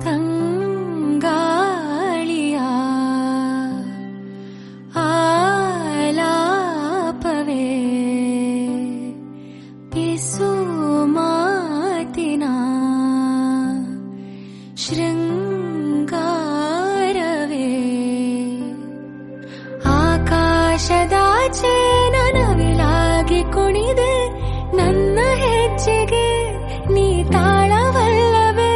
ತಂಗಾಳಿಯ ಆಲಾಪವೇ ಪಿಸು ಮಾತಿನ ಶೃಂಗಾರವೇ ಆಕಾಶದಾಚೆ ನನವಿಲಾಗಿ ಕುಣಿದೆ ನನ್ನ ಹೆಜ್ಜೆಗೆ ನೀ ತಾಳವಲ್ಲವೇ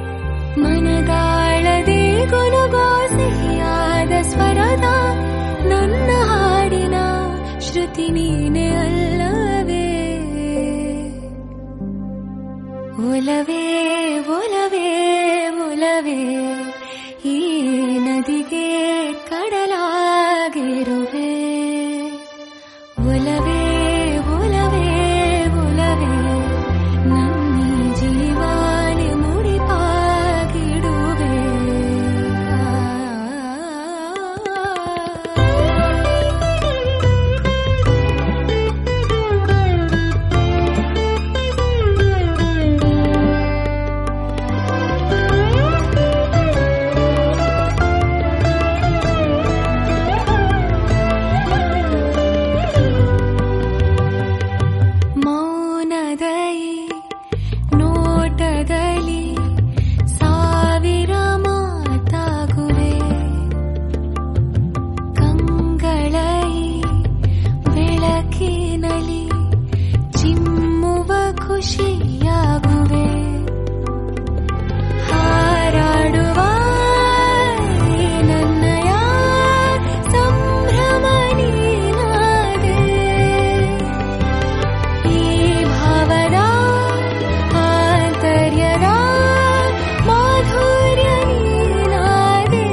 ಮನದಾಳದೆ ಗುನುಗೋ ಸಿಹಿಯಾದ ಸ್ವರದ ನನ್ನ ಹಾಡಿನ ಶ್ರುತಿ ನೀನೆ ಅಲ್ಲವೇ ಒಲವೇ ಒಲವೇ ಒಲವೇ ಈ ನದಿಗೆ ಕಡಲಾಗಿರುವೆ ಒಲವೇ ಒಲವೇ ಒಲವೇ ನನ್ನ ಜೀವಾನೆ ಮುಡಿಪಾಗಿಡುವೆ ನೋಟದಲ್ಲಿ ಸಾವಿರ ಮಾತಾಗುವೆ ಕಂಗಳೈ ಬೆಳಕಿನಲ್ಲಿ ಚಿಮ್ಮುವ ಖುಷಿಯಾಗುವೆ ಹಾರಾಡುವ ನನ್ನಯ ಸಂಭ್ರಮ ನೀನಾದೆ ಈ ಭಾವದ ಆಂತರ್ಯದ ಮಾಧುರ್ಯ ನೀನಾದೆ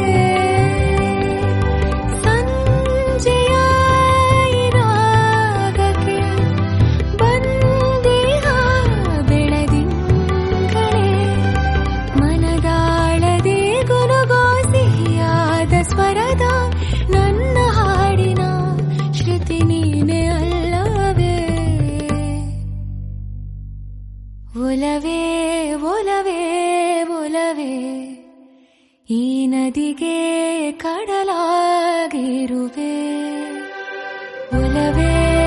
ಸಂಜೆಯ ರಾಗಕ್ಕೆ ಬಂದಿಹ ಬೆಳದಿಂಗಳೇ ಮನದಾಳದೆ ಗುನುಗೋ ಸಿಹಿಯಾದ ಸ್ವರದ ನನ್ನ ಹಾಡಿನ ಶ್ರುತಿ ನೀನೆ ಅಲ್ಲವೇ ಒಲವೇ ಒಲವೇ ಒಲವೇ ಈ ನದಿಗೆ ಕಡಲಾಗಿರುವೆ ಒಲವೇ